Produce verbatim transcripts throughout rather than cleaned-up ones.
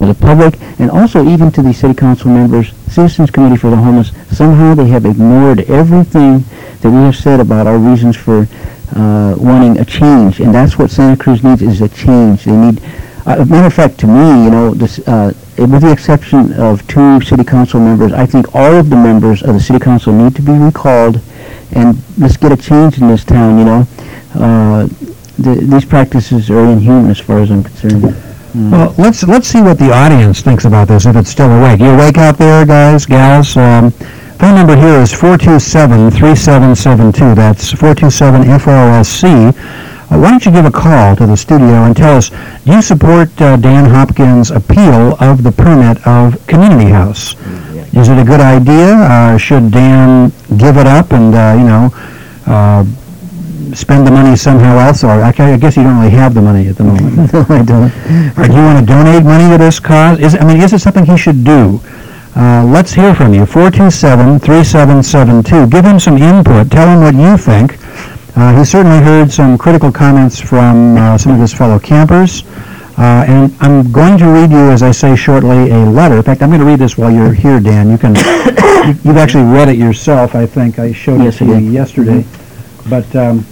the public, and also even to the city council members, Citizens Committee for the Homeless. Somehow they have ignored everything that we have said about our reasons for uh, wanting a change, and that's what Santa Cruz needs, is a change. They need, uh, a matter of fact, to me, you know, this, uh, with the exception of two city council members, I think all of the members of the city council need to be recalled, and let's get a change in this town, you know. Uh, the, these practices are inhuman as far as I'm concerned. Mm. Well, let's let's see what the audience thinks about this, if it's still awake. You awake out there, guys, gals? Um, phone number here is four two seven, three seven seven two. That's four two seven F R S C. Uh, why don't you give a call to the studio and tell us, do you support uh, Dan Hopkins' appeal of the permit of Community House? Mm-hmm. Is it a good idea? Uh, should Dan give it up and, uh, you know, uh, spend the money somehow else, or I, I guess you don't really have the money at the moment. No, I don't. Or do you want to donate money to this cause? Is, I mean, is it something he should do? Uh, let's hear from you. four two seven, three seven seven two. Give him some input. Tell him what you think. Uh, he certainly heard some critical comments from uh, some of his fellow campers. Uh, and I'm going to read you, as I say shortly, a letter. In fact, I'm going to read this while you're here, Dan. You can, you, you've actually read it yourself, I think. I showed yes, it to you yesterday. Mm-hmm. But um,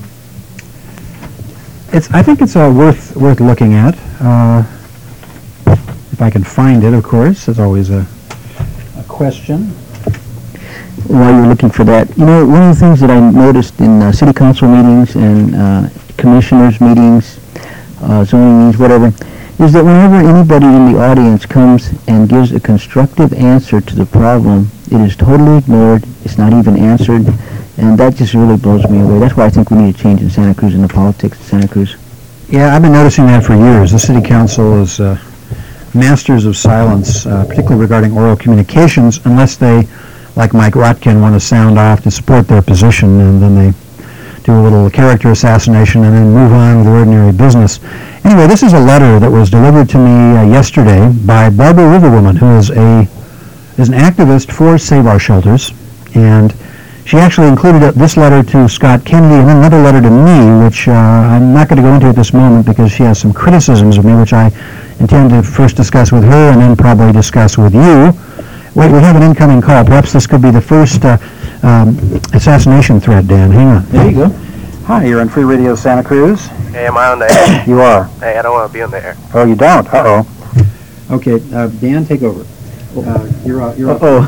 It's, I think it's uh, worth worth looking at. Uh, if I can find it, of course. It's always a, a question. While you're looking for that, you know, one of the things that I noticed in uh, city council meetings and uh, commissioners meetings, uh, zoning meetings, whatever, is that whenever anybody in the audience comes and gives a constructive answer to the problem, it is totally ignored. It's not even answered. And that just really blows me away. That's why I think we need a change in Santa Cruz, in the politics of Santa Cruz. Yeah, I've been noticing that for years. The city council is uh, masters of silence, uh, particularly regarding oral communications, unless they, like Mike Rotkin, want to sound off to support their position, and then they do a little character assassination and then move on with ordinary business. Anyway, this is a letter that was delivered to me uh, yesterday by Barbara Riverwoman, who is a is an activist for Save Our Shelters, and she actually included a, this letter to Scott Kennedy and then another letter to me, which uh, I'm not going to go into at this moment because she has some criticisms of me, which I intend to first discuss with her and then probably discuss with you. Wait, we have an incoming call. Perhaps this could be the first uh, um, assassination threat, Dan. Hang on. There you go. Hi, you're on Free Radio Santa Cruz. Hey, am I on the air? You are. Hey, I don't want to be on the air. Oh, you don't? Uh-oh. Okay, uh, Dan, take over. Uh, you're uh, you're oh,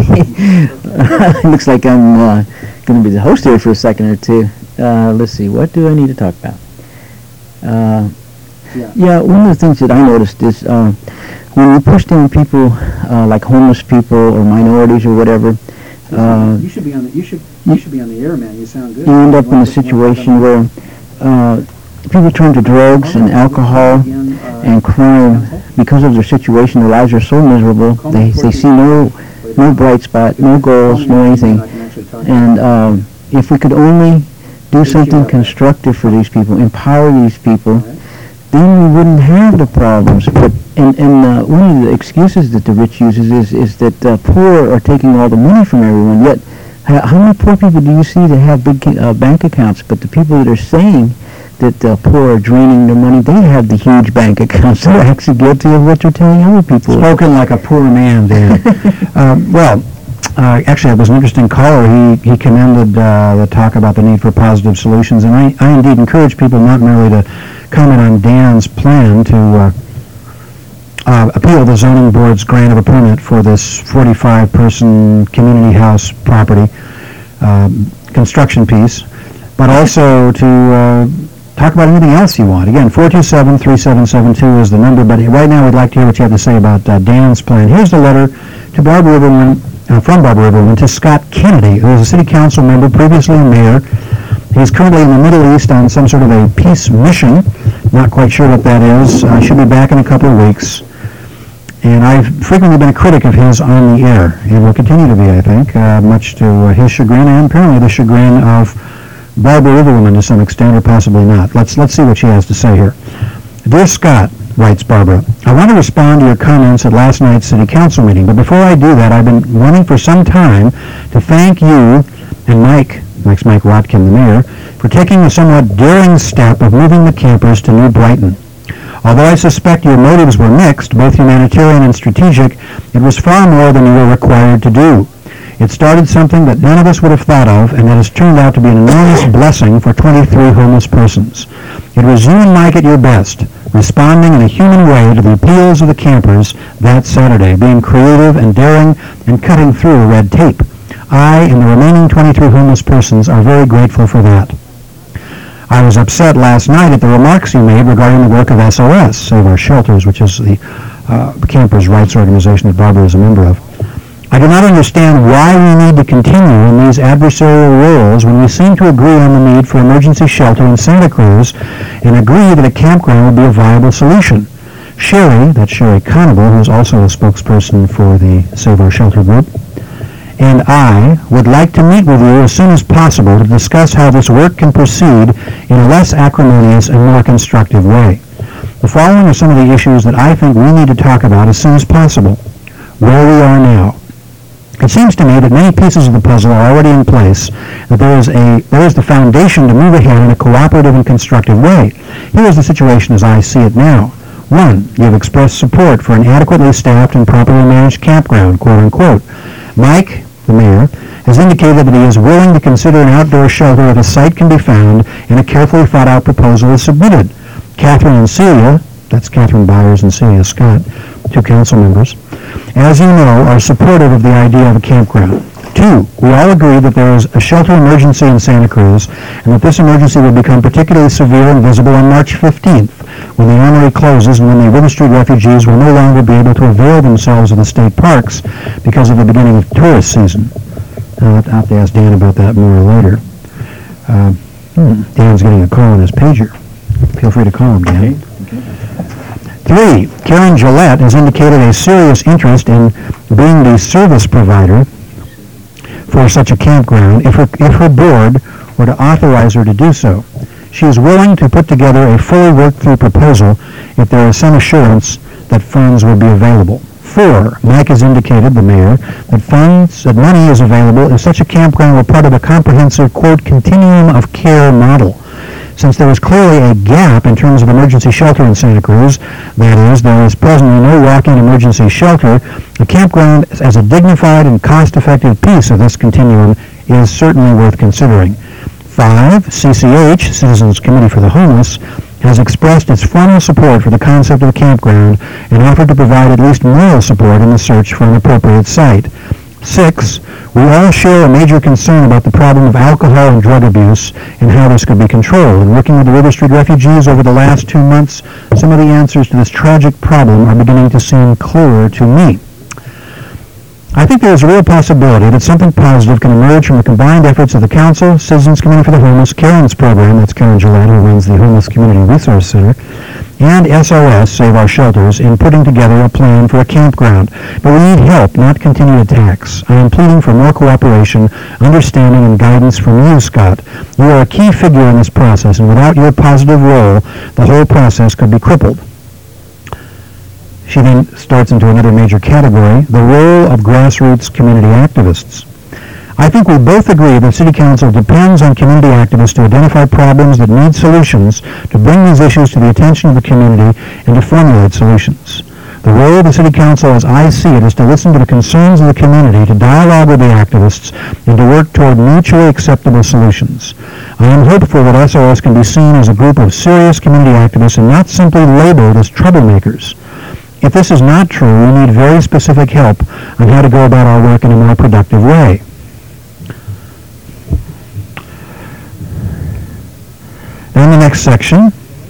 okay. Looks like I'm uh, going to be the host here for a second or two. Uh, let's see, what do I need to talk about? Uh, yeah. yeah, one of the things that I noticed is uh, when you push down people uh, like homeless people or minorities or whatever, uh, you should be on the you should you should be on the air, man. You sound good. You end up in a situation where uh, people turn to drugs and alcohol and crime because of their situation. Their lives are so miserable. They they see no no bright spot, no goals, no anything. And um, if we could only do something constructive for these people, empower these people, then we wouldn't have the problems. But and and uh, one of the excuses that the rich uses is is that uh, poor are taking all the money from everyone. Yet, how many poor people do you see that have big uh, bank accounts? But the people that are saying that uh, poor are draining their money, they have the huge bank accounts. They're actually guilty of what you're telling other people. Spoken like a poor man, Dan. uh, well, uh, actually, it was an interesting caller. He he commended uh, the talk about the need for positive solutions, and I, I indeed encourage people not merely to comment on Dan's plan to uh, uh, appeal the zoning board's grant of a permit for this forty-five person community house property um, construction piece, but also to uh, talk about anything else you want. Again, four two seven, three seven seven two is the number, but right now we'd like to hear what you have to say about uh, Dan's plan. Here's the letter to Barbara Riverwoman, uh, from Barbara Riverwoman to Scott Kennedy, who is a city council member, previously a mayor. He's currently in the Middle East on some sort of a peace mission. Not quite sure what that is. I uh, should be back in a couple of weeks. And I've frequently been a critic of his on the air, and will continue to be, I think, uh, much to uh, his chagrin and apparently the chagrin of Barbara Riverwoman to some extent, or possibly not. Let's let's see what she has to say here. Dear Scott, writes Barbara, I want to respond to your comments at last night's city council meeting, but before I do that, I've been wanting for some time to thank you and Mike, Mike's Mike Rotkin, the mayor, for taking the somewhat daring step of moving the campers to New Brighton. Although I suspect your motives were mixed, both humanitarian and strategic, it was far more than you were required to do. It started something that none of us would have thought of, and that has turned out to be an enormous blessing for twenty-three homeless persons. It was you and Mike at your best, responding in a human way to the appeals of the campers that Saturday, being creative and daring and cutting through red tape. I and the remaining twenty-three homeless persons are very grateful for that. I was upset last night at the remarks you made regarding the work of S O S, Save Our Shelters, which is the uh, campers' rights organization that Barbara is a member of. I do not understand why we need to continue in these adversarial roles when we seem to agree on the need for emergency shelter in Santa Cruz and agree that a campground would be a viable solution. Sherry, that's Sherry Conable, who is also a spokesperson for the Save Our Shelter group, and I would like to meet with you as soon as possible to discuss how this work can proceed in a less acrimonious and more constructive way. The following are some of the issues that I think we need to talk about as soon as possible. Where we are now. It seems to me that many pieces of the puzzle are already in place, that there is a there is the foundation to move ahead in a cooperative and constructive way. Here is the situation as I see it now. One, you have expressed support for an adequately staffed and properly managed campground, quote unquote. Mike, the mayor, has indicated that he is willing to consider an outdoor shelter if a site can be found and a carefully thought out proposal is submitted. Catherine and Celia, that's Catherine Byers and Celia Scott, two council members, as you know, are supportive of the idea of a campground. Two, we all agree that there is a shelter emergency in Santa Cruz and that this emergency will become particularly severe and visible on March fifteenth, when the armory closes and when the River Street refugees will no longer be able to avail themselves of the state parks because of the beginning of tourist season. I'll have to ask Dan about that more later. Uh, hmm, Dan's getting a call on his pager. Feel free to call him, Dan. Okay. Three, Karen Gillette has indicated a serious interest in being the service provider for such a campground if her, if her board were to authorize her to do so. She is willing to put together a fully worked-through proposal if there is some assurance that funds will be available. Four, Mike has indicated, the mayor, that funds, that money is available if such a campground were part of a comprehensive, quote, continuum of care model. Since there is clearly a gap in terms of emergency shelter in Santa Cruz, that is, there is presently no walk-in emergency shelter, a campground as a dignified and cost-effective piece of this continuum is certainly worth considering. Five, C C H, Citizens Committee for the Homeless, has expressed its formal support for the concept of a campground and offered to provide at least moral support in the search for an appropriate site. Six, we all share a major concern about the problem of alcohol and drug abuse and how this could be controlled. In working with the River Street refugees over the last two months, some of the answers to this tragic problem are beginning to seem clearer to me. I think there is a real possibility that something positive can emerge from the combined efforts of the Council, Citizens Committee for the Homeless, Karen's program, that's Karen Gillette, who runs the Homeless Community Resource Center, and S O S, Save Our Shelters, in putting together a plan for a campground. But we need help, not continued attacks. I am pleading for more cooperation, understanding, and guidance from you, Scott. You are a key figure in this process, and without your positive role, the whole process could be crippled. She then starts into another major category, the role of grassroots community activists. I think we both agree that City Council depends on community activists to identify problems that need solutions, to bring these issues to the attention of the community, and to formulate solutions. The role of the City Council, as I see it, is to listen to the concerns of the community, to dialogue with the activists, and to work toward mutually acceptable solutions. I am hopeful that S O S can be seen as a group of serious community activists and not simply labeled as troublemakers. If this is not true, we need very specific help on how to go about our work in a more productive way. Then the next section,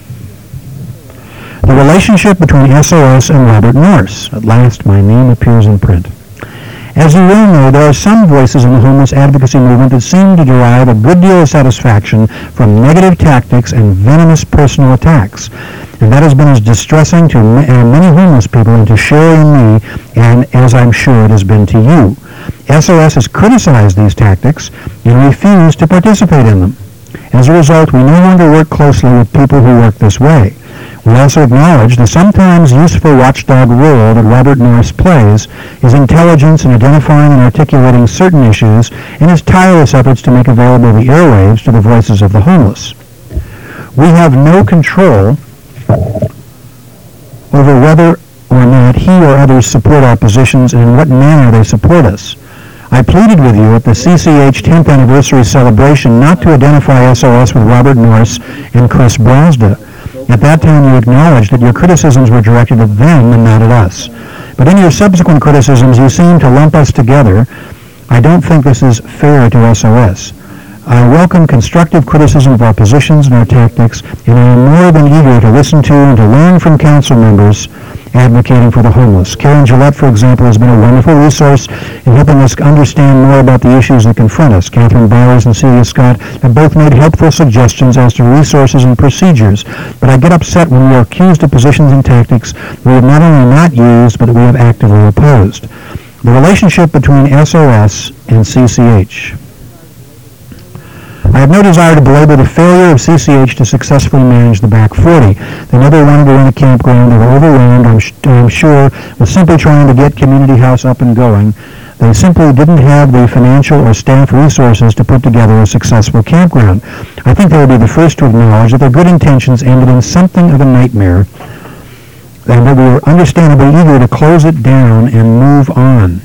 the relationship between S O S and Robert Morse. At last, my name appears in print. As you well know, there are some voices in the homeless advocacy movement that seem to derive a good deal of satisfaction from negative tactics and venomous personal attacks. And that has been as distressing to many homeless people and to Sherry and me, and as I'm sure it has been to you. S O S has criticized these tactics and refused to participate in them. As a result, we no longer work closely with people who work this way. We also acknowledge the sometimes useful watchdog role that Robert Morse plays, his intelligence in identifying and articulating certain issues, and his tireless efforts to make available the airwaves to the voices of the homeless. We have no control over whether or not he or others support our positions and in what manner they support us. I pleaded with you at the C C H tenth anniversary celebration not to identify S O S with Robert Norris and Chris Brazda. At that time, you acknowledged that your criticisms were directed at them and not at us. But in your subsequent criticisms, you seem to lump us together. I don't think this is fair to S O S. I welcome constructive criticism of our positions and our tactics, and I am more than eager to listen to and to learn from council members advocating for the homeless. Karen Gillette, for example, has been a wonderful resource in helping us understand more about the issues that confront us. Catherine Byers and Celia Scott have both made helpful suggestions as to resources and procedures, but I get upset when we are accused of positions and tactics we have not only not used, but that we have actively opposed. The relationship between S O S and C C H. I have no desire to belabor the failure of C C H to successfully manage the back forty. They never wanted to run a campground. They were overwhelmed, I'm, sh- I'm sure, with simply trying to get Community House up and going. They simply didn't have the financial or staff resources to put together a successful campground. I think they would be the first to acknowledge that their good intentions ended in something of a nightmare, and that we were understandably eager to close it down and move on.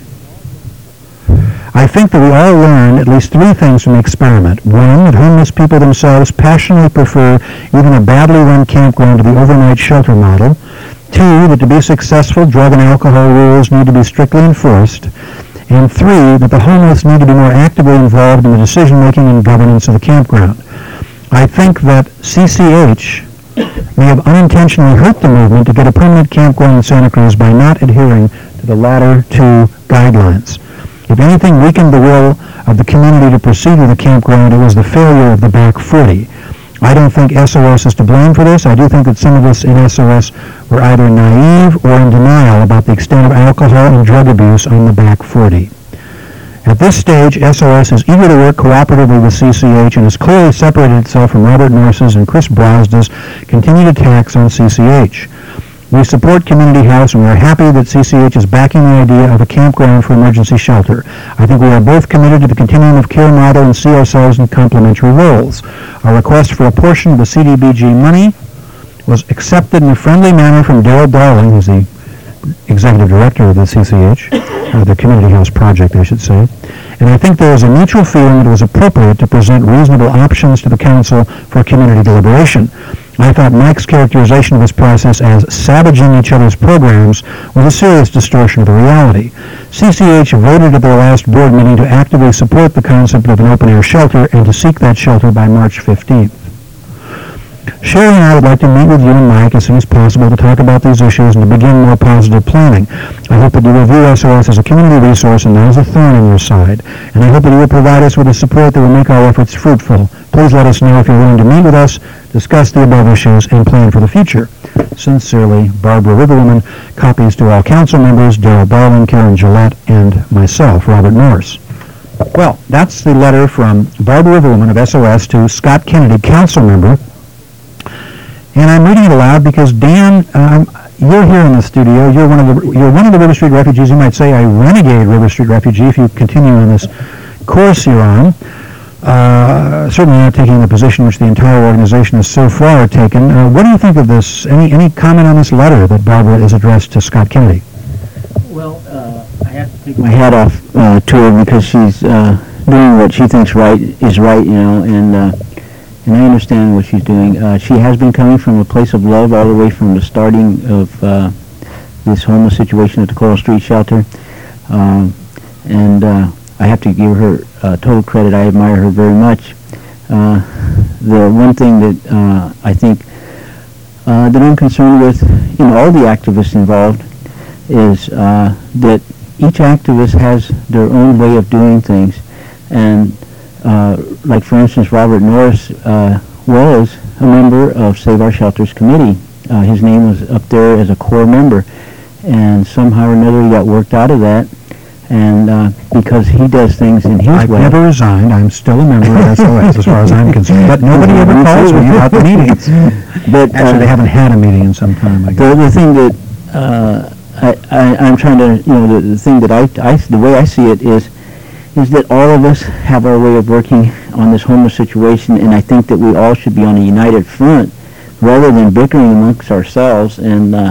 I think that we all learned at least three things from the experiment. One, that homeless people themselves passionately prefer even a badly run campground to the overnight shelter model. Two, that to be successful, drug and alcohol rules need to be strictly enforced. And three, that the homeless need to be more actively involved in the decision-making and governance of the campground. I think that C C H may have unintentionally hurt the movement to get a permanent campground in Santa Cruz by not adhering to the latter two guidelines. If anything weakened the will of the community to proceed with the campground, it was the failure of the back forty. I don't think S O S is to blame for this. I do think that some of us in S O S were either naive or in denial about the extent of alcohol and drug abuse on the back forty. At this stage, S O S is eager to work cooperatively with C C H and has clearly separated itself from Robert Norris's and Chris Brazda's continued attacks on C C H. We support Community House, and we are happy that C C H is backing the idea of a campground for emergency shelter. I think we are both committed to the continuum of care model and see ourselves in complementary roles. Our request for a portion of the C D B G money was accepted in a friendly manner from Daryl Darling, who's the executive director of the C C H, or the Community House project, I should say. And I think there was a mutual feeling that it was appropriate to present reasonable options to the council for community deliberation. I thought Mike's characterization of this process as savaging each other's programs was a serious distortion of the reality. C C H voted at their last board meeting to actively support the concept of an open-air shelter and to seek that shelter by March fifteenth. Sherry and I would like to meet with you and Mike as soon as possible to talk about these issues and to begin more positive planning. I hope that you will view S O S as a community resource and not as a thorn in your side. And I hope that you will provide us with the support that will make our efforts fruitful. Please let us know if you're willing to meet with us, discuss the above issues, and plan for the future. Sincerely, Barbara Riverwoman. Copies to all council members, Daryl Darling, Karen Gillette, and myself, Robert Norris. Well, that's the letter from Barbara Riverwoman of S O S to Scott Kennedy, council member. And I'm reading it aloud because, Dan, um, you're here in the studio. You're one of the you're one of the River Street refugees. You might say a renegade River Street refugee if you continue on this course you're on. Uh, certainly not taking the position which the entire organization has so far taken. Uh, what do you think of this? Any any comment on this letter that Barbara is addressed to Scott Kennedy? Well, uh, I have to take my hat off uh, to her because she's uh, doing what she thinks right is right, you know, and uh, and I understand what she's doing. Uh, she has been coming from a place of love all the way from the starting of uh, this homeless situation at the Coral Street Shelter, um, and uh, I have to give her uh, total credit. I admire her very much. Uh, the one thing that uh, I think uh, that I'm concerned with in all the activists involved is uh, that each activist has their own way of doing things, and uh, like for instance, Robert Norris uh, was a member of Save Our Shelters Committee. Uh, his name was up there as a core member, and somehow or another he got worked out of that. And uh, because he does things in his I've way. I've never resigned. I'm still a member of S O S as far as I'm concerned. But nobody ever calls me about the meetings. But, Actually, uh, they haven't had a meeting in some time, I guess. The, the thing that uh, I, I, I'm trying to, you know, the, the thing that I, I, the way I see it is, is that all of us have our way of working on this homeless situation, and I think that we all should be on a united front rather than bickering amongst ourselves and uh,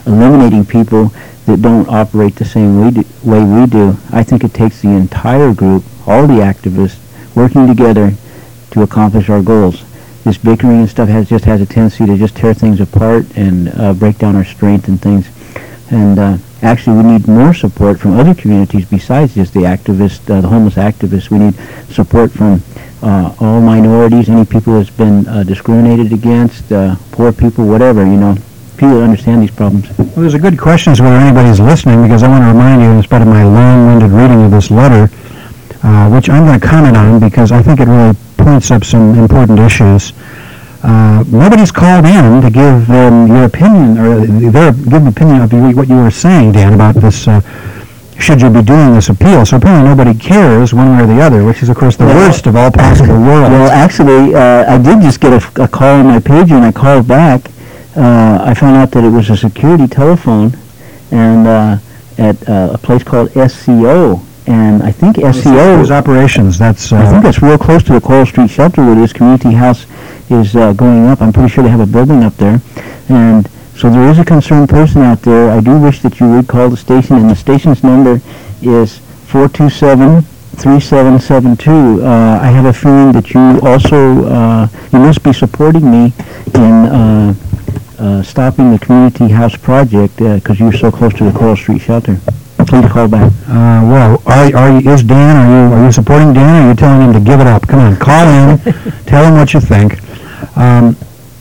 eliminating people that don't operate the same way, do, way we do. I think it takes the entire group, all the activists, working together to accomplish our goals. This bickering and stuff has just has a tendency to just tear things apart and uh, break down our strength and things. And uh, actually, we need more support from other communities besides just the activists, uh, the homeless activists. We need support from uh, all minorities, any people that's been uh, discriminated against, uh, poor people, whatever, you know. People that understand these problems. Well, there's a good question as whether anybody's listening, because I want to remind you, in spite of my long-winded reading of this letter, uh, which I'm going to comment on because I think it really points up some important issues. Uh, nobody's called in to give them your opinion, or their give an opinion of what you were saying, Dan, about this, uh, should you be doing this appeal. So apparently nobody cares one way or the other, which is, of course, the well, worst of all possible worlds. Well, actually, uh, I did just get a, a call on my pager, and I called back. Uh, I found out that it was a security telephone, and uh, at uh, a place called S C O, and I think S C O... Those operations, that's... Uh, I think that's real close to the Coral Street Shelter where this community house is uh, going up. I'm pretty sure they have a building up there. And so there is a concerned person out there. I do wish that you would call the station, and the station's number is four two seven, three seven seven two. Uh, I have a feeling that you also, uh, you must be supporting me in uh, uh, stopping the community house project because uh, you're so close to the Coral Street Shelter. Please call back. Uh, well, are, are you, is Dan, are you, are you supporting Dan, or are you telling him to give it up? Come on, call in, tell him what you think. Um,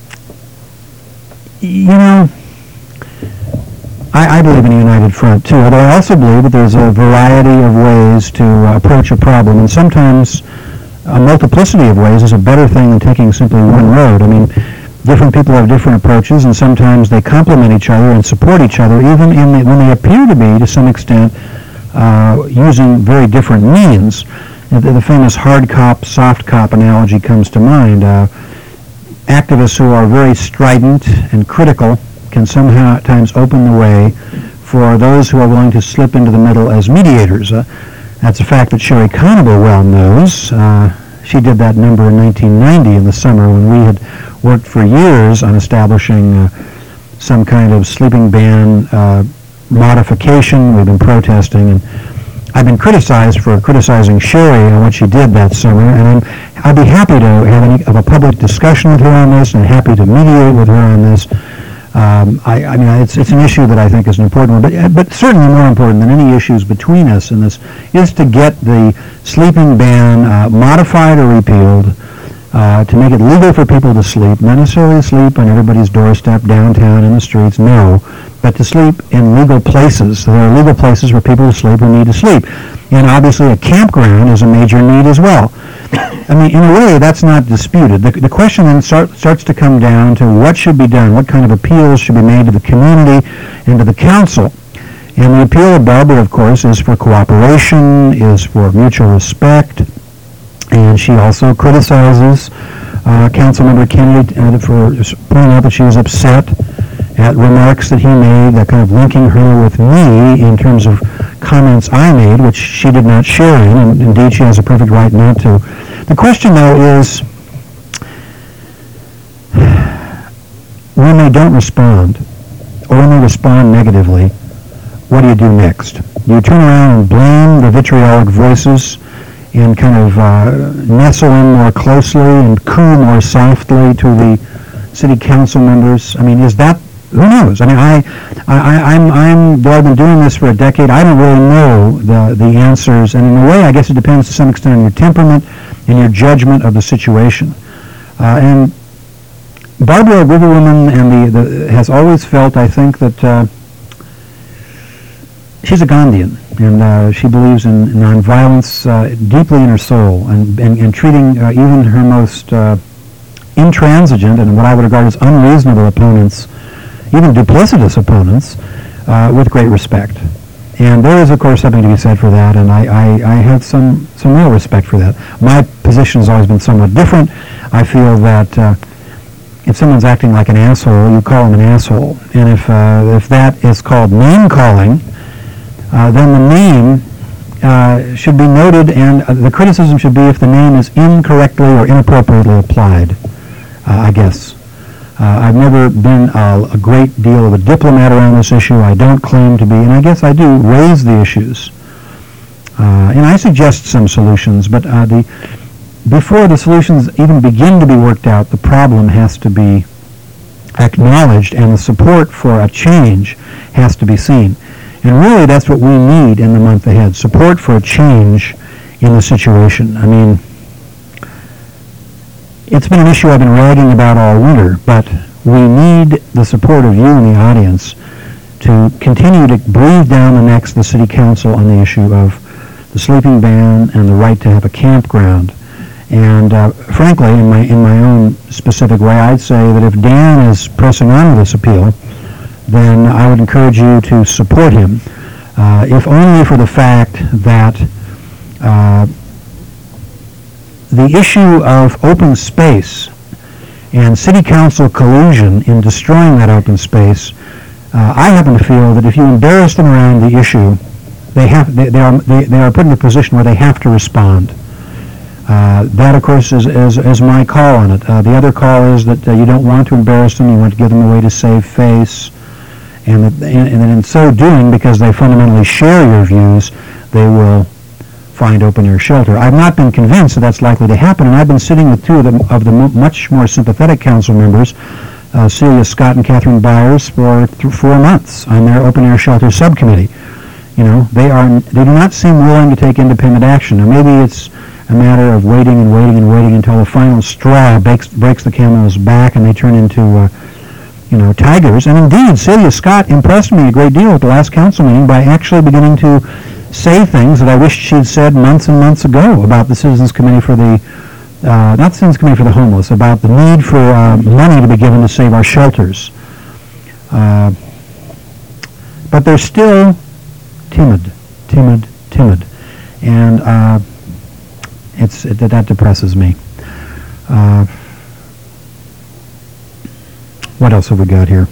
you know, I, I believe in a united front, too, although I also believe that there's a variety of ways to uh, approach a problem, and sometimes a multiplicity of ways is a better thing than taking simply one road. I mean, different people have different approaches, and sometimes they complement each other and support each other, even in the, when they appear to be, to some extent, uh, using very different means. The, the famous hard cop, soft cop analogy comes to mind. Uh, activists who are very strident and critical can sometimes open the way for those who are willing to slip into the middle as mediators. Uh, that's a fact that Sherry Conable well knows. Uh, she did that number in nineteen ninety in the summer when we had worked for years on establishing uh, some kind of sleeping ban uh, modification. We've been protesting, and I've been criticized for criticizing Sherry on what she did that summer, and I'm, I'd be happy to have any of a public discussion with her on this, and happy to mediate with her on this. Um, I, I mean, it's, it's an issue that I think is an important one, but, but certainly more important than any issues between us in this is to get the sleeping ban uh, modified or repealed, Uh, to make it legal for people to sleep, not necessarily sleep on everybody's doorstep, downtown, in the streets, no, but to sleep in legal places. There are legal places for people to sleep who need to sleep. And obviously a campground is a major need as well. I mean, in a way, that's not disputed. The, the question then start, starts to come down to what should be done, what kind of appeals should be made to the community and to the council. And the appeal of Barbara, of course, is for cooperation, is for mutual respect. And she also criticizes uh, Councilmember Kennedy uh, for pointing out that she was upset at remarks that he made, that kind of linking her with me in terms of comments I made, which she did not share in, and indeed she has a perfect right not to. The question, though, is when they don't respond, or when they respond negatively, what do you do next? Do you turn around and blame the vitriolic voices and kind of uh, nestle in more closely and coo more softly to the city council members? I mean, is that, who knows? I mean, I, I, I'm, I'm, though I've been doing this for a decade, I don't really know the, the answers, and in a way, I guess it depends to some extent on your temperament and your judgment of the situation. Uh, and Barbara Riverwoman and the, the, has always felt, I think, that uh, she's a Gandhian, and uh, she believes in nonviolence uh, deeply in her soul, and, and, and treating uh, even her most uh, intransigent and what I would regard as unreasonable opponents, even duplicitous opponents, uh, with great respect. And there is, of course, something to be said for that, and I, I, I have some, some real respect for that. My position has always been somewhat different. I feel that uh, if someone's acting like an asshole, you call them an asshole. And if, uh, if that is called name-calling, Uh, then the name uh, should be noted, and uh, the criticism should be if the name is incorrectly or inappropriately applied, uh, I guess. Uh, I've never been a, a great deal of a diplomat around this issue. I don't claim to be, and I guess I do raise the issues. Uh, and I suggest some solutions, but uh, the, before the solutions even begin to be worked out, the problem has to be acknowledged, and the support for a change has to be seen. And really, that's what we need in the month ahead, support for a change in the situation. I mean, it's been an issue I've been ragging about all winter, but we need the support of you in the audience to continue to breathe down the necks of the City Council on the issue of the sleeping ban and the right to have a campground. And uh, frankly, in my in my own specific way, I'd say that if Dan is pressing on with this appeal, then I would encourage you to support him, uh, if only for the fact that uh, the issue of open space and City Council collusion in destroying that open space, uh, I happen to feel that if you embarrass them around the issue, they have they, they are they, they are put in a position where they have to respond. Uh, that, of course, is, is, is my call on it. Uh, the other call is that uh, you don't want to embarrass them. You want to give them a way to save face. And, that, and, and in so doing, because they fundamentally share your views, they will find open-air shelter. I've not been convinced that that's likely to happen, and I've been sitting with two of the, of the m much more sympathetic council members, uh, Celia Scott and Catherine Byers, for th four months on their open-air shelter subcommittee. You know, they are they do not seem willing to take independent action. Now, maybe it's a matter of waiting and waiting and waiting until the final straw breaks, breaks the camel's back and they turn into, uh, you know, tigers. And indeed, Celia Scott impressed me a great deal at the last council meeting by actually beginning to say things that I wished she'd said months and months ago about the Citizens Committee for the, uh, not the Citizens Committee for the Homeless, about the need for uh, money to be given to save our shelters. Uh, but they're still timid, timid, timid. And uh, it's it, that depresses me. Uh, what else have we got here?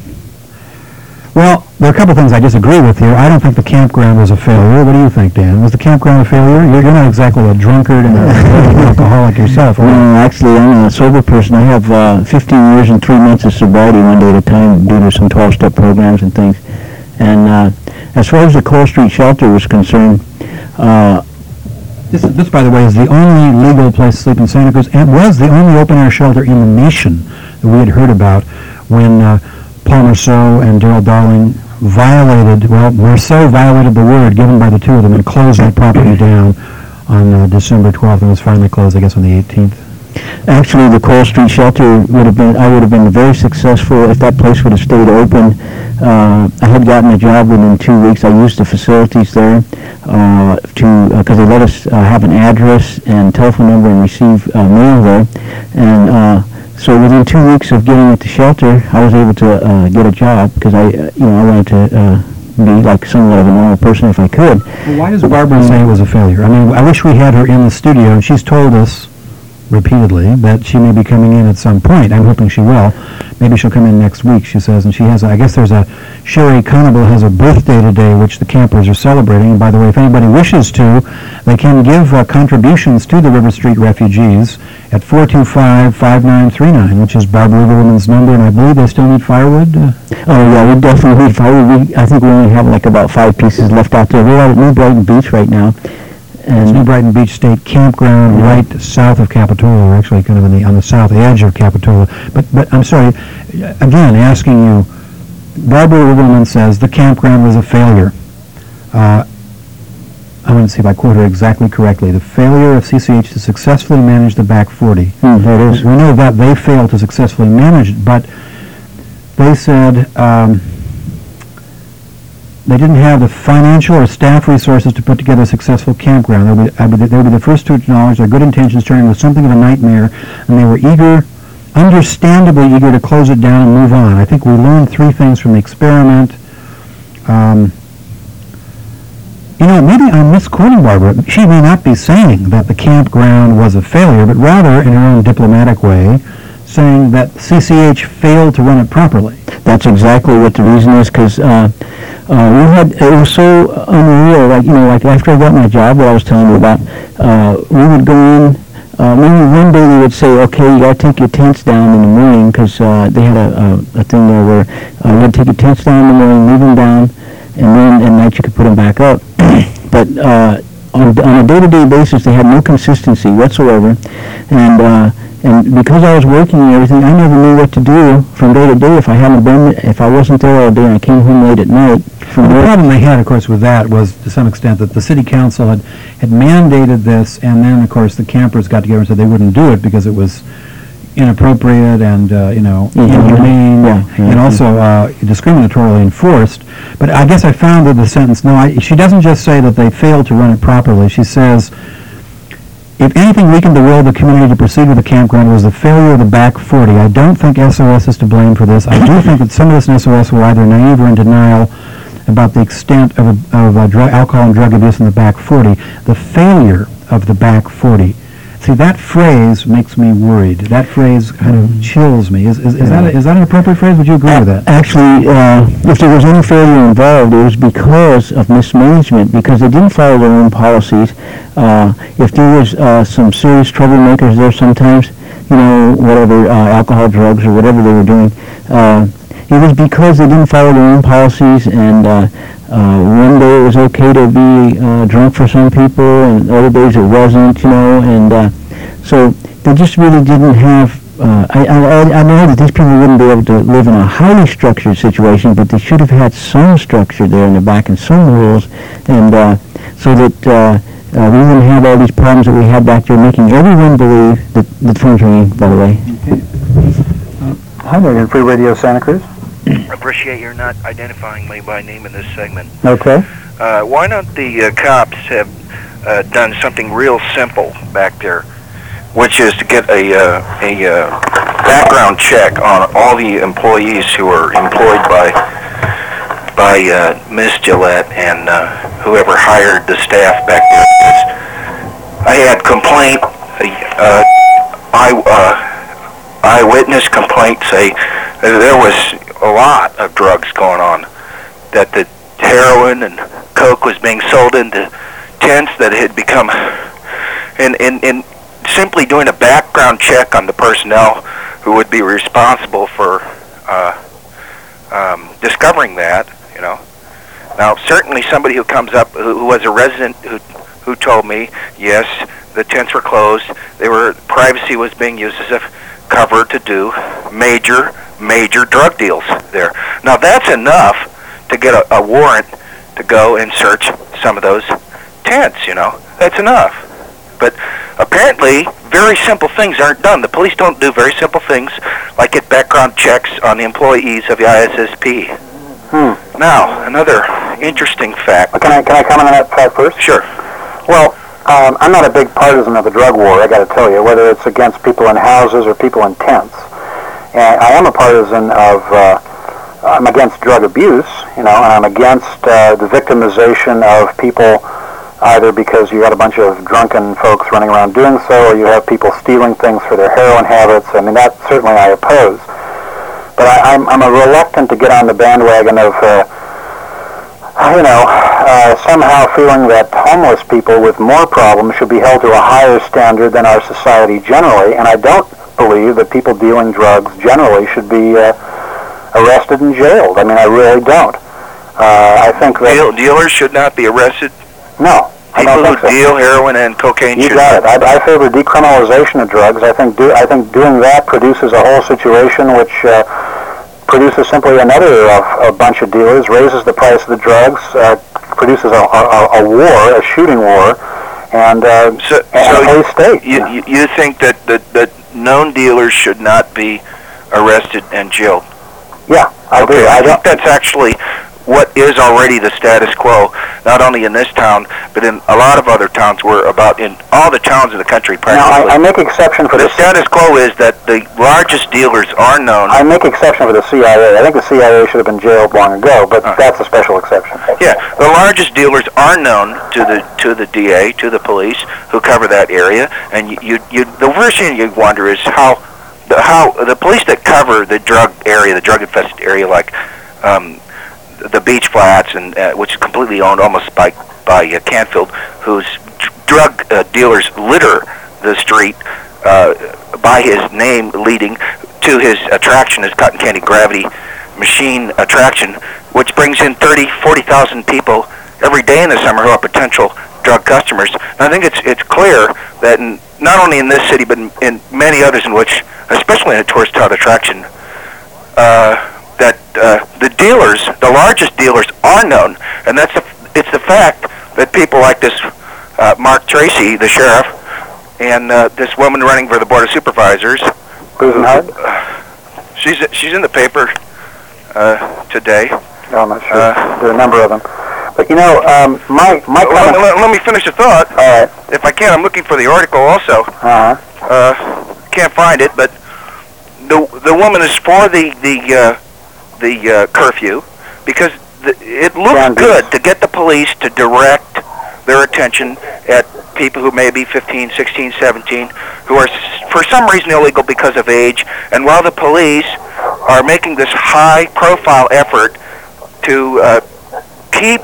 Well, there are a couple things I disagree with here. I don't think the campground was a failure. What do you think, Dan? Was the campground a failure? You're, you're not exactly a drunkard and an alcoholic yourself, are you? No, actually, I'm a sober person. I have uh, fifteen years and three months of sobriety one day at a time due to some twelve-step programs and things. And uh, as far as the Cole Street shelter was concerned, uh, This, this, by the way, is the only legal place to sleep in Santa Cruz, and was the only open-air shelter in the nation that we had heard about when uh, Paul Marceau and Darrell Darling violated, well, Marceau violated the word given by the two of them and closed that property down on uh, December twelfth, and was finally closed, I guess, on the eighteenth. Actually, the Cole Street shelter would have been, I would have been very successful if that place would have stayed open. Uh, I had gotten a job within two weeks. I used the facilities there uh, to, because uh, they let us uh, have an address and telephone number and receive uh, mail there. And uh, so within two weeks of getting at the shelter, I was able to uh, get a job because I, uh, you know, I wanted to uh, be like somewhat of a normal person if I could. Well, why does Barbara say it was a failure? I mean, I wish we had her in the studio, and she's told us repeatedly that she may be coming in at some point. I'm hoping she will. Maybe she'll come in next week, she says, and she has, a, I guess there's a, Sherry Conable has a birthday today, which the campers are celebrating. And by the way, if anybody wishes to, they can give uh, contributions to the River Street refugees at four two five, five nine three nine, which is Barbara Riverwoman's number, and I believe they still need firewood. Uh, oh, yeah, we definitely need firewood. We, I think we only have like about five pieces left out there. We're out at New Brighton Beach right now. It's New Brighton Beach State Campground, right south of Capitola, or actually kind of in the, on the south edge of Capitola. But, but I'm sorry, again, asking you, Barbara Riverwoman says the campground was a failure. Uh, I want to see if I quote her exactly correctly. The failure of C C H to successfully manage the back forty. Hmm, there it is. We know that they failed to successfully manage it, but they said um, they didn't have the financial or staff resources to put together a successful campground. They would, I would, they would be the first to acknowledge their good intentions turned into something of a nightmare, and they were eager, understandably eager, to close it down and move on. I think we learned three things from the experiment. Um, you know, maybe I'm misquoting Barbara. She may not be saying that the campground was a failure, but rather, in her own diplomatic way, saying that C C H failed to run it properly. That's exactly what the reason is, because uh, uh, we had, it was so unreal, like, you know, like after I got my job that I was telling you about, uh, we would go in Uh, maybe one day they would say, okay, you got to take your tents down in the morning, because uh, they had a, a, a thing there where uh, you had to take your tents down in the morning, leave them down, and then at night you could put them back up. But uh, on, on a day-to-day basis, they had no consistency whatsoever, and uh, and because I was working and everything, I never knew what to do from day to day if I hadn't been, if I wasn't there all day and I came home late at night. From The work. problem they had, of course, with that was, to some extent, that the city council had, had mandated this, and then, of course, the campers got together and said they wouldn't do it because it was inappropriate and, uh, you know, Mhm. inhumane, Yeah, and yeah. also uh, discriminatorily enforced. But I guess I found that the sentence, no, I, she doesn't just say that they failed to run it properly. She says, if anything weakened the will of the community to proceed with the campground was the failure of the back forty. I don't think S O S is to blame for this. I do think that some of this in S O S were either naive or in denial about the extent of, a, of a drug, alcohol and drug abuse in the back forty. The failure of the back forty. See, that phrase makes me worried. That phrase kind of chills me. Is, is, is, that, a, is that an appropriate phrase? Would you agree with that? Actually, uh, if there was any failure involved, it was because of mismanagement, because they didn't follow their own policies. Uh, if there was uh, some serious troublemakers there sometimes, you know, whatever, uh, alcohol, drugs, or whatever they were doing, uh, it was because they didn't follow their own policies, and uh, uh, one day it was okay to be uh, drunk for some people, and other days it wasn't, you know, and uh, so they just really didn't have, uh, I, I, I know that these people wouldn't be able to live in a highly structured situation, but they should have had some structure there in the back and some rules, and uh, so that uh, uh, we wouldn't have all these problems that we had back there, making everyone believe that the phone's ringing, by the way. Okay. Uh, hi there, in Free Radio Santa Cruz. Appreciate your not identifying me by name in this segment. Okay. Uh, why don't the uh, cops have uh, done something real simple back there, which is to get a uh, a uh, background check on all the employees who are employed by by uh, Miss Gillette and uh, whoever hired the staff back there. Because I had complaint, uh, I uh, eyewitness complaint say uh, there was a lot of drugs going on, that the heroin and coke was being sold into tents that had become, and, and, and simply doing a background check on the personnel who would be responsible for uh, um, discovering that, you know. Now, certainly somebody who comes up, who, who was a resident who, who told me, yes, the tents were closed, they were, privacy was being used as a cover to do major major drug deals there. Now that's enough to get a, a warrant to go and search some of those tents, you know. That's enough. But apparently very simple things aren't done. The police don't do very simple things like get background checks on the employees of the I S S P. Hmm. Now, another interesting fact. Can I, can I comment on that fact first? Sure. Well, um, I'm not a big partisan of the drug war, I got to tell you, whether it's against people in houses or people in tents. And I am a partisan of, uh, I'm against drug abuse, you know, and I'm against uh, the victimization of people either because you got a bunch of drunken folks running around doing so, or you have people stealing things for their heroin habits. I mean, that certainly I oppose. But I, I'm, I'm a reluctant to get on the bandwagon of, uh, you know, uh, somehow feeling that homeless people with more problems should be held to a higher standard than our society generally, and I don't believe that people dealing drugs generally should be uh, arrested and jailed. I mean, I really don't. Uh, I think that... Deal, dealers should not be arrested? No, I People don't who think so. deal heroin and cocaine You should got not. it. I, I favor decriminalization of drugs. I think do, I think doing that produces a whole situation which uh, produces simply another uh, a bunch of dealers, raises the price of the drugs, uh, produces a, a, a war, a shooting war, and, uh, So, and so a whole state. you, you, you think that, that, that known dealers should not be arrested and jailed? Yeah, I okay, do. I I think don't. that's actually what is already the status quo, not only in this town, but in a lot of other towns. We're about in all the towns in the country Now, practically. I, I make exception for the the status quo is that the largest dealers are known. I make exception for the C I A. I think the C I A should have been jailed long ago, but Huh. that's a special exception. Yeah, the largest dealers are known to the to the D A, to the police, who cover that area. And you, you, you the first thing you wonder is how the how the police that cover the drug area, the drug infested area, like um, the Beach Flats, and uh, which is completely owned almost by by uh, Canfield, whose d- drug uh, dealers litter the street uh, by his name leading to his attraction, his cotton candy gravity machine attraction, which brings in thirty, forty thousand people every day in the summer who are potential drug customers. And I think it's it's clear that in, not only in this city, but in, in many others in which, especially in a tourist tout attraction, uh, that uh, the dealers, the largest dealers, are known. And that's the, it's the fact that people like this uh, Mark Tracy, the sheriff, and uh, this woman running for the Board of Supervisors, Busenhard? Uh, she's, she's in the paper uh, today. No, I'm not sure. Uh, there are a number of them. But, you know, um, my, my let, comment... let, let me finish the thought. All right. If I can, I'm looking for the article also. Uh-huh. Uh, can't find it, but the the woman is for the the uh, the uh, curfew because the, it looks Down good beach. to get the police to direct their attention at people who may be fifteen, sixteen, seventeen, who are s- for some reason illegal because of age. And while the police are making this high-profile effort to uh, keep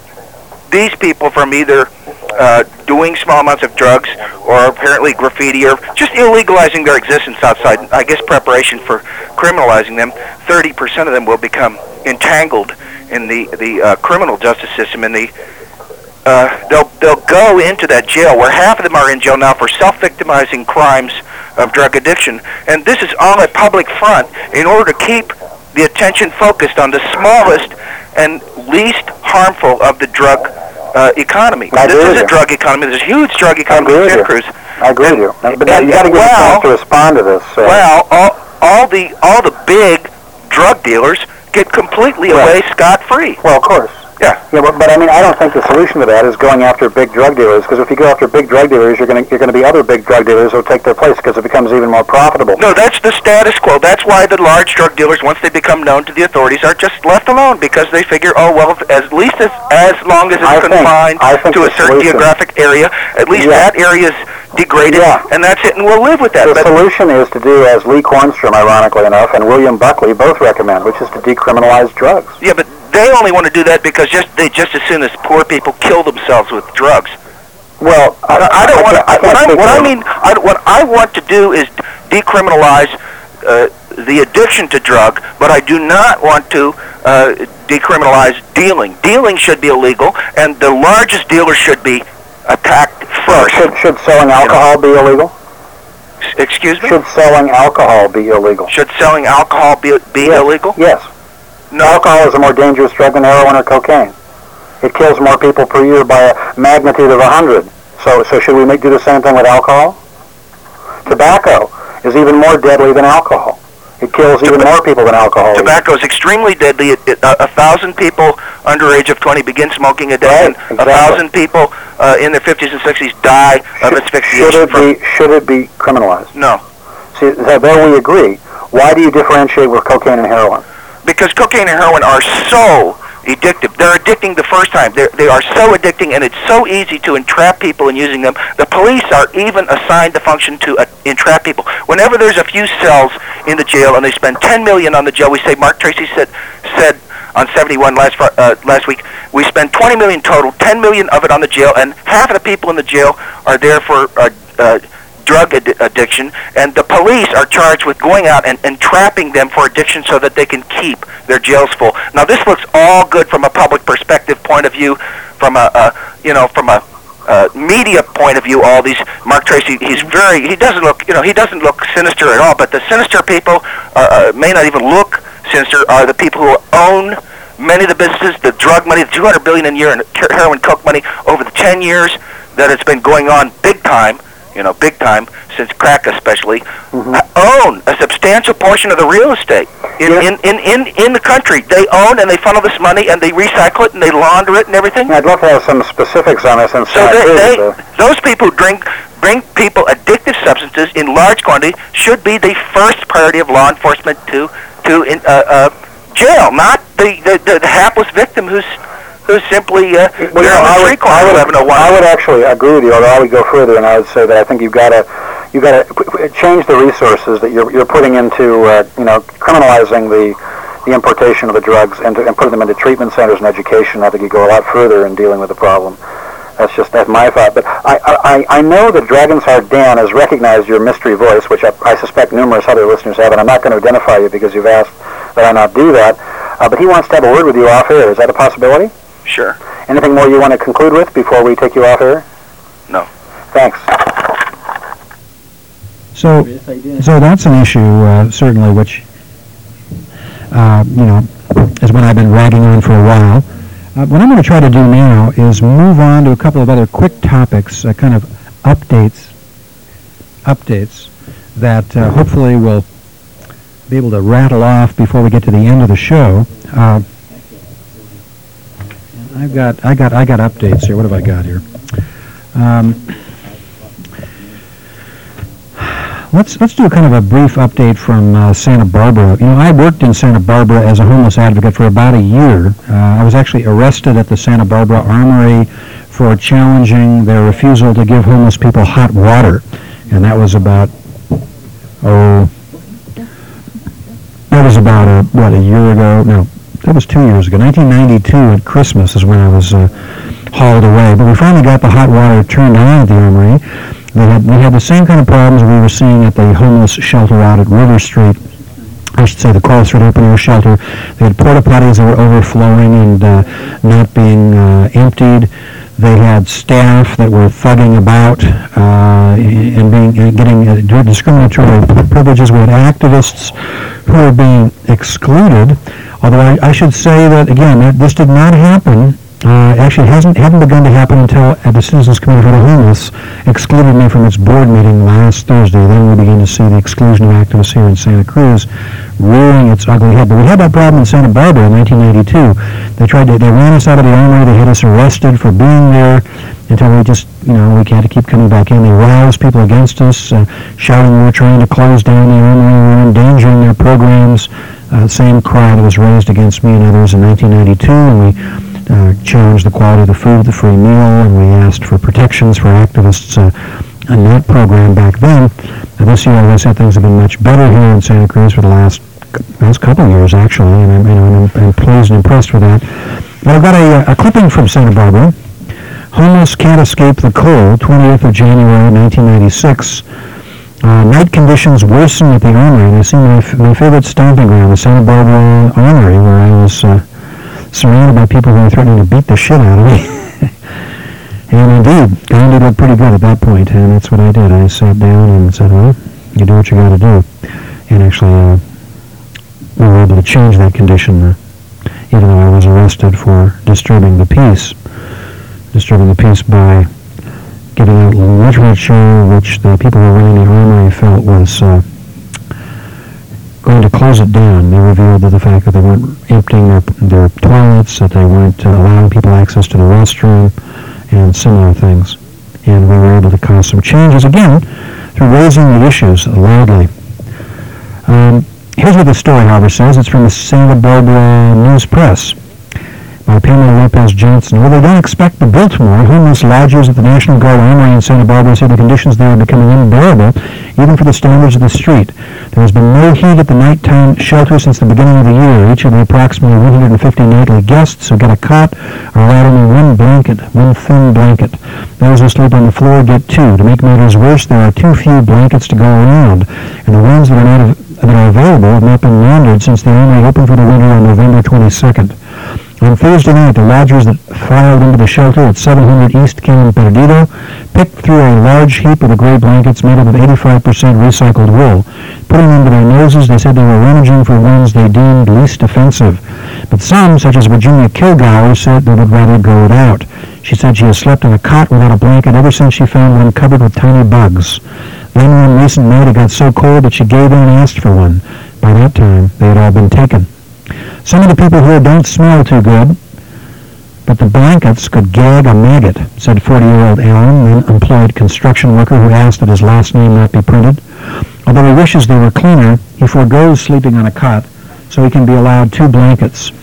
these people from either uh, doing small amounts of drugs or apparently graffiti or just illegalizing their existence outside, I guess preparation for criminalizing them, thirty percent of them will become entangled in the, the uh, criminal justice system, and the uh, they'll, they'll go into that jail where half of them are in jail now for self-victimizing crimes of drug addiction. And this is on a public front in order to keep the attention focused on the smallest and least harmful of the drug uh, economy. I This agree is with a you. drug economy. There's a huge drug I economy agree in with Santa you. Cruz. I agree with you. But and- you got to give well- a chance to respond to this. Uh, Well, all, all the all the big drug dealers get completely Right. away scot-free. well, of course. Yeah. Yeah, but, but I mean, I don't think the solution to that is going after big drug dealers, because if you go after big drug dealers, you're going to you're going to be other big drug dealers who'll take their place because it becomes even more profitable. No, that's the status quo. That's why the large drug dealers, once they become known to the authorities, are just left alone because they figure, oh, well, if, as least as, as long as it's I think- confined I think to a the certain solution- geographic area, at least Yeah. that area is degraded, Yeah. and that's it, and we'll live with that. The But solution is to do as Lee Cornstrom, ironically enough, and William Buckley both recommend, which is to decriminalize drugs. yeah, but they only want to do that because just they just as soon as poor people kill themselves with drugs. Well, I, I don't want to. I, What, can't I, speak what for I them. mean, I, what I want to do is decriminalize uh, the addiction to drug, but I do not want to uh, decriminalize dealing. Dealing should be illegal, and the largest dealers should be attacked Well, first. should, should selling alcohol be illegal? S- Excuse me? Should selling alcohol be illegal? Should selling alcohol be, be Yes. illegal? Yes. No. Alcohol is a more dangerous drug than heroin or cocaine. It kills more people per year by a magnitude of one hundred. So, so should we make, do the same thing with alcohol? Tobacco is even more deadly than alcohol. It kills even more people than alcohol. Tobacco is extremely deadly. It, it, a, a thousand people under age of twenty begin smoking a day, Right, and a exactly. thousand people uh, in their fifties and sixties die of Should, asphyxiation. should it from, be should it be criminalized? no. See, th- there we agree. Why do you differentiate with cocaine and heroin? Because cocaine and heroin are so addictive. They're addicting the first time. They're, they are so addicting, and it's so easy to entrap people in using them. The police are even assigned the function to uh, entrap people. Whenever there's a few cells in the jail and they spend ten million dollars on the jail, we say, Mark Tracy said, said on seventy-one last fr- uh, last week, we spend twenty million dollars total, ten million dollars of it on the jail, and half of the people in the jail are there for uh, uh, drug ad- addiction, and the police are charged with going out and, and trapping them for addiction so that they can keep their jails full. Now, this looks all good from a public perspective point of view, from a, a you know, from a uh, media point of view. All these Mark Tracy, he's very, he doesn't look, you know, he doesn't look sinister at all. But the sinister people are, uh, may not even look sinister. Are the people who own many of the businesses, the drug money, the two hundred billion dollars a year in heroin, coke money over the ten years that it's been going on, big time. You know, big time, since crack especially, Mm-hmm. uh, own a substantial portion of the real estate in, Yeah. in, in, in, in the country. They own and they funnel this money and they recycle it and they launder it and everything. I'd love to have some specifics on this. And So they, they, those people who drink, bring people addictive substances in large quantity should be the first priority of law enforcement to to in, uh, uh, jail, not the, the, the, the hapless victim who's who's simply uh, Well, you know, I would, I, would, I would actually agree with you, although I would go further, and I would say that I think you've got to you got to change the resources that you're you're putting into uh, you know criminalizing the the importation of the drugs and, to, and putting them into treatment centers and education. I think you go a lot further in dealing with the problem. That's just that's my thought. But I, I, I know that Dragon's Heart Dan has recognized your mystery voice, which I, I suspect numerous other listeners have, and I'm not going to identify you because you've asked that I not do that. Uh, but he wants to have a word with you off air. Is that a possibility? Sure. Anything more you want to conclude with before we take you off air? No. Thanks. So, so that's an issue, uh, certainly, which, uh, you know, is one I've been ragging on for a while. Uh, what I'm going to try to do now is move on to a couple of other quick topics, uh, kind of updates, updates that uh, hopefully will be able to rattle off before we get to the end of the show. Uh, I've got, I got, I got updates here. What have I got here? Um, Let's let's do a kind of a brief update from uh, Santa Barbara. You know, I worked in Santa Barbara as a homeless advocate for about a year. Uh, I was actually arrested at the Santa Barbara Armory for challenging their refusal to give homeless people hot water, and that was about oh, that was about a, what a year ago? No, that was two years ago. nineteen ninety-two at Christmas is when I was uh, hauled away. But we finally got the hot water turned on at the Armory. We had, we had the same kind of problems we were seeing at the homeless shelter out at River Street. I should say the Coral Street Open Air Shelter. They had porta potties that were overflowing and uh, not being uh, emptied. They had staff that were thugging about uh, and being and getting uh, discriminatory privileges. We had activists who were being excluded. Although I, I should say that again, that this did not happen. Uh, actually, it hasn't hadn't begun to happen until uh, the Citizens Committee for the Homeless excluded me from its board meeting last Thursday. Then we began to see the exclusion of activists here in Santa Cruz rearing its ugly head. But we had that problem in Santa Barbara in nineteen ninety-two. They tried to they ran us out of the Armory. They had us arrested for being there until we just you know we had to keep coming back in. They roused people against us, uh, shouting we were trying to close down the Armory, we were endangering their programs. Uh, same cry that was raised against me and others in nineteen ninety-two, and we. Uh, challenged the quality of the food, the free meal, and we asked for protections for activists uh, in that program back then. And this year, as I said, things have been much better here in Santa Cruz for the last last couple of years, actually, and I'm, you know, I'm, I'm pleased and impressed with that. But I've got a, a clipping from Santa Barbara. Homeless can't escape the cold, twentieth of January, nineteen ninety-six. Uh, night conditions worsen at the Armory, and I see my, f- my favorite stomping ground, the Santa Barbara Armory, where I was uh, surrounded by people who were threatening to beat the shit out of me. And indeed, Gandhi looked pretty good at that point, and that's what I did. I sat down and said, well, you do what you got to do. And actually, uh, we were able to change that condition, uh, even though I was arrested for disturbing the peace. Disturbing the peace by giving out literature which the people who were running the Armory felt was uh, going to close it down. They revealed that the fact that they weren't emptying their, their toilets, that they weren't uh, allowing people access to the restroom, and similar things. And we were able to cause some changes, again, through raising the issues loudly. Um, here's what the story, however, says. It's from the Santa Barbara News Press by Pamela Lopez Johnson. Well, they don't expect the Biltmore. Homeless lodgers at the National Guard Armory in Santa Barbara say the conditions there are becoming unbearable, even for the standards of the street. There has been no heat at the nighttime shelter since the beginning of the year. Each of the approximately one hundred fifty nightly guests who get a cot are allowed only one blanket, one thin blanket. Those who sleep on the floor get two. To make matters worse, there are too few blankets to go around, and the ones that are not av- that are available have not been laundered since the Armory opened for the winter on November twenty-second. On Thursday night, the lodgers that filed into the shelter at seven hundred East Canyon Perdido picked through a large heap of the gray blankets made up of eighty-five percent recycled wool. Putting them to their noses, they said they were rummaging for ones they deemed least offensive. But some, such as Virginia Kilgour, said they would rather go without. She said she has slept on a cot without a blanket ever since she found one covered with tiny bugs. Then one recent night it got so cold that she gave in and asked for one. By that time, they had all been taken. Some of the people here don't smell too good, but the blankets could gag a maggot, said forty-year-old Alan, an unemployed construction worker who asked that his last name not be printed. Although he wishes they were cleaner, he forgoes sleeping on a cot so he can be allowed two blankets.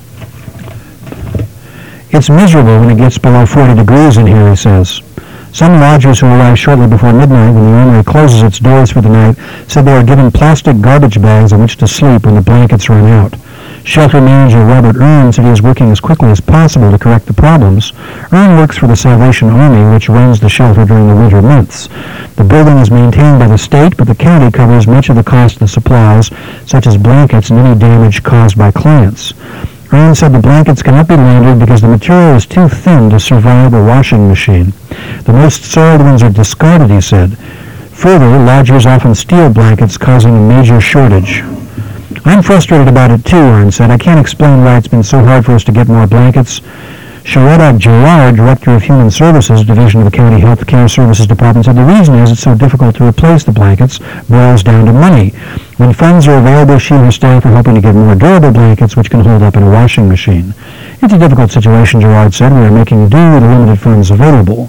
It's miserable when it gets below forty degrees in here, he says. Some lodgers who arrive shortly before midnight when the Armory closes its doors for the night said they are given plastic garbage bags in which to sleep when the blankets run out. Shelter manager Robert Earn said he is working as quickly as possible to correct the problems. Earn works for the Salvation Army, which runs the shelter during the winter months. The building is maintained by the state, but the county covers much of the cost of the supplies, such as blankets and any damage caused by clients. Earn said the blankets cannot be laundered because the material is too thin to survive a washing machine. The most soiled ones are discarded, he said. Further, lodgers often steal blankets, causing a major shortage. I'm frustrated about it too, Earn said. I can't explain why it's been so hard for us to get more blankets. Sharada Gerard, Director of Human Services, Division of the County Health Care Services Department, said the reason is it's so difficult to replace the blankets boils down to money. When funds are available, she and her staff are hoping to get more durable blankets which can hold up in a washing machine. It's a difficult situation, Gerard said. We are making do with the limited funds available.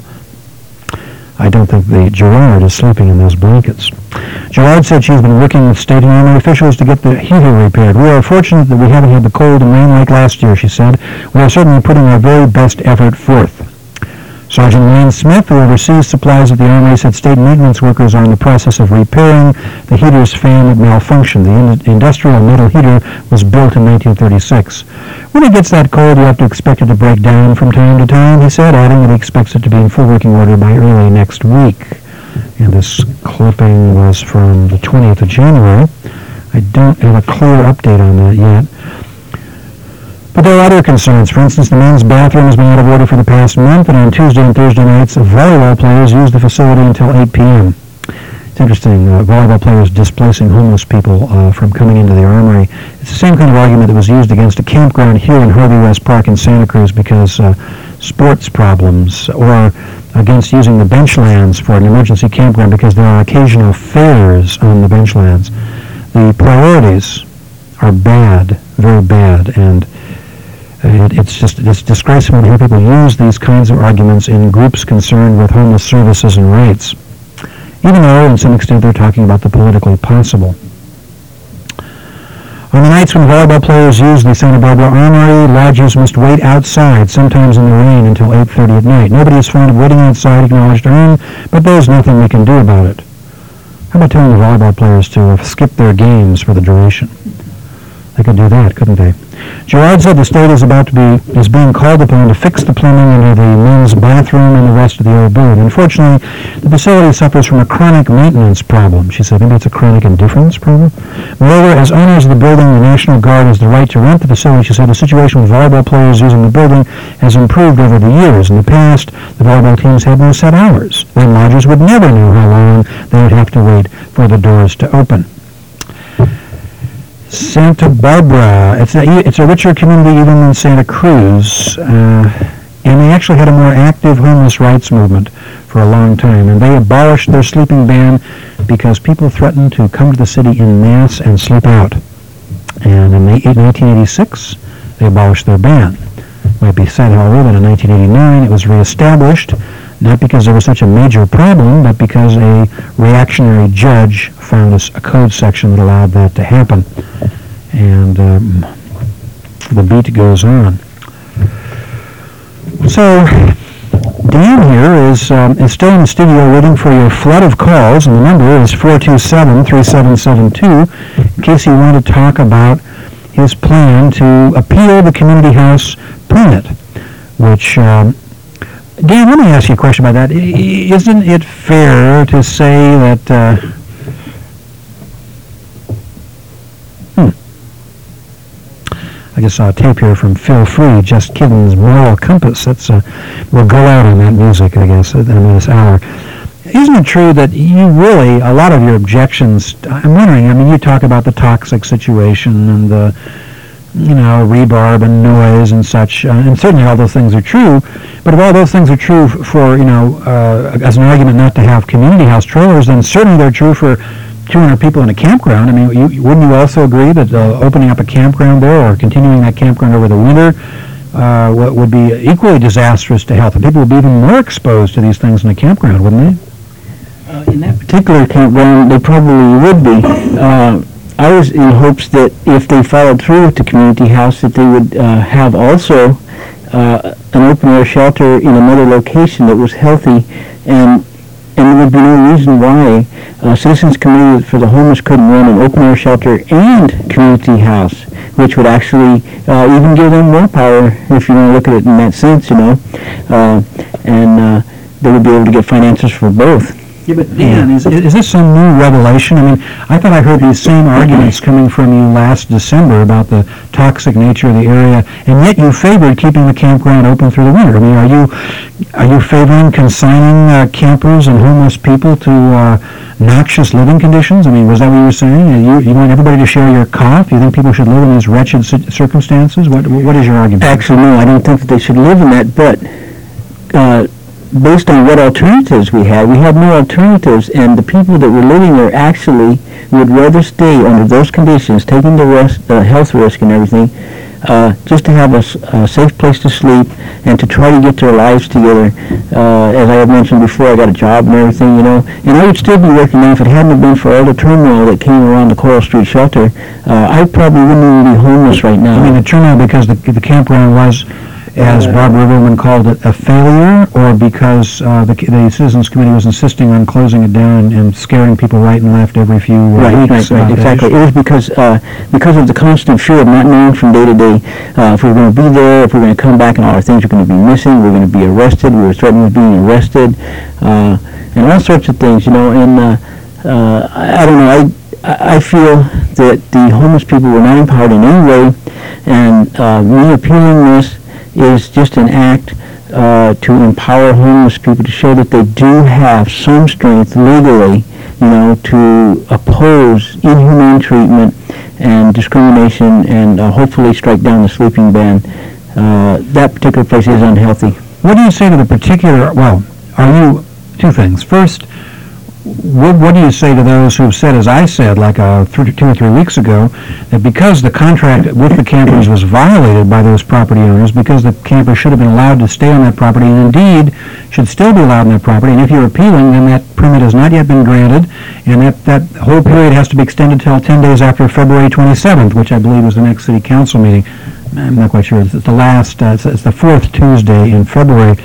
I don't think the Gerard is sleeping in those blankets. Gerard said she's been working with state and army officials to get the heater repaired. We are fortunate that we haven't had the cold and rain like last year, she said. We are certainly putting our very best effort forth. Sergeant Wayne Smith, who oversees supplies at the Armory, said state maintenance workers are in the process of repairing the heater's fan that malfunctioned. The in- industrial metal heater was built in nineteen thirty-six. When it gets that cold, you have to expect it to break down from time to time, he said, adding that he expects it to be in full working order by early next week. And this clipping was from the twentieth of January. I don't have a clear update on that yet. But there are other concerns. For instance, the men's bathroom has been out of order for the past month, and on Tuesday and Thursday nights, volleyball players use the facility until eight p.m. It's interesting, uh, volleyball players displacing homeless people uh, from coming into the Armory. It's the same kind of argument that was used against a campground here in Harvey West Park in Santa Cruz because uh, sports problems, or against using the benchlands for an emergency campground because there are occasional fairs on the benchlands. The priorities are bad, very bad, and It, it's just it's disgraceful to hear people use these kinds of arguments in groups concerned with homeless services and rights, even though, in some extent, they're talking about the politically possible. On the nights when volleyball players use the Santa Barbara Armory, lodgers must wait outside, sometimes in the rain, until eight thirty at night. Nobody is fond of waiting outside, acknowledged Earn, but there's nothing we can do about it. How about telling the volleyball players to skip their games for the duration? They could do that, couldn't they? Gerard said the state is about to be is being called upon to fix the plumbing under the men's bathroom and the rest of the old building. Unfortunately, the facility suffers from a chronic maintenance problem. She said maybe it's a chronic indifference problem. Moreover, as owners of the building, the National Guard has the right to rent the facility. She said the situation with volleyball players using the building has improved over the years. In the past, the volleyball teams had no set hours. Then lodgers would never know how long they would have to wait for the doors to open. Santa Barbara, it's a, it's a richer community even than Santa Cruz, uh, and they actually had a more active homeless rights movement for a long time, and they abolished their sleeping ban because people threatened to come to the city in mass and sleep out. And in nineteen eighty-six, they abolished their ban. It might be said, however, that in nineteen eighty-nine it was reestablished, not because there was such a major problem, but because a reactionary judge found a, a code section that allowed that to happen. And um, the beat goes on. So, Dan here is, um, is still in the studio waiting for your flood of calls, and the number is four two seven, three seven seven two, in case you want to talk about his plan to appeal the community house permit, which... Um, Dan, let me ask you a question about that. I, isn't it fair to say that... Uh, hmm. I just saw a tape here from Phil Free, Just Kidding's Moral Compass. That's uh, we'll go out on that music, I guess, in this hour. Isn't it true that you really, a lot of your objections, I'm wondering, I mean, you talk about the toxic situation and the, you know, rebarb and noise and such, uh, and certainly all those things are true, but if all those things are true f- for, you know, uh, as an argument not to have community house trailers, then certainly they're true for two hundred people in a campground. I mean, you, wouldn't you also agree that uh, opening up a campground there or continuing that campground over the winter uh, w- would be equally disastrous to health? And people would be even more exposed to these things in a campground, wouldn't they? Uh, in that particular campground, they probably would be. Uh, I was in hopes that if they followed through with the community house, that they would uh, have also uh, an open-air shelter in another location that was healthy, and and there would be no reason why uh, Citizens Committee for the Homeless couldn't run an open-air shelter and community house. which would actually uh, even give them more power, if you want to look at it in that sense, you know, uh, and uh, they would be able to get finances for both. Yeah, but Dan, is, is this some new revelation? I mean, I thought I heard these same arguments coming from you last December about the toxic nature of the area, and yet you favored keeping the campground open through the winter. I mean, are you are you favoring consigning uh, campers and homeless people to uh, noxious living conditions? I mean, was that what you were saying? You, you want everybody to share your cough? You think people should live in these wretched ci- circumstances? What What is your argument? Actually, no, I don't think that they should live in that, but uh, based on what alternatives we had, we had no alternatives, and the people that were living there actually would rather stay under those conditions, taking the risk, uh, health risk and everything, uh, just to have a, s- a safe place to sleep and to try to get their lives together. Uh, as I had mentioned before, I got a job and everything, you know, and I would still be working now if it hadn't been for all the turmoil that came around the Coral Street shelter. Uh, I probably wouldn't even be homeless right now. I mean, the turnout because the, the campground was, as Bob Riverman called it, a failure, or because uh, the, the Citizens Committee was insisting on closing it down and, and scaring people right and left every few uh, Right, weeks? right, right, about that exactly. issue? It was because uh, because of the constant fear of not knowing from day to day uh, if we were going to be there, if we were going to come back and all our things are going to be missing, we we're going to be arrested, we were threatened with being arrested, uh, and all sorts of things, you know, and uh, uh, I, I don't know, I, I feel that the homeless people were not empowered in any way, and uh, me appealing this is just an act uh, to empower homeless people, to show that they do have some strength legally, you know, to oppose inhumane treatment and discrimination and uh, hopefully strike down the sleeping ban. Uh, that particular place is unhealthy. What do you say to the particular, well, are you, two things. First, what, what do you say to those who have said, as I said, like uh, th- two or three weeks ago, that because the contract with the campers was violated by those property owners, because the campers should have been allowed to stay on that property, and indeed should still be allowed on that property, and if you're appealing, then that permit has not yet been granted, and that, that whole period has to be extended till ten days after February twenty-seventh, which I believe was the next city council meeting. I'm not quite sure. It's the last, uh, it's, it's the fourth Tuesday in February.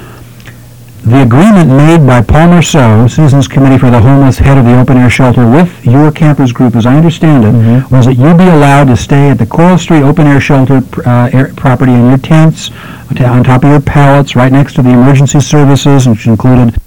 The agreement made by Paul Merceau, Citizens Committee for the Homeless, head of the open air shelter, with your campers group, as I understand it, Mm-hmm. was that you be allowed to stay at the Coral Street open air shelter uh, air, property in your tents, on top of your pallets, right next to the emergency services, which included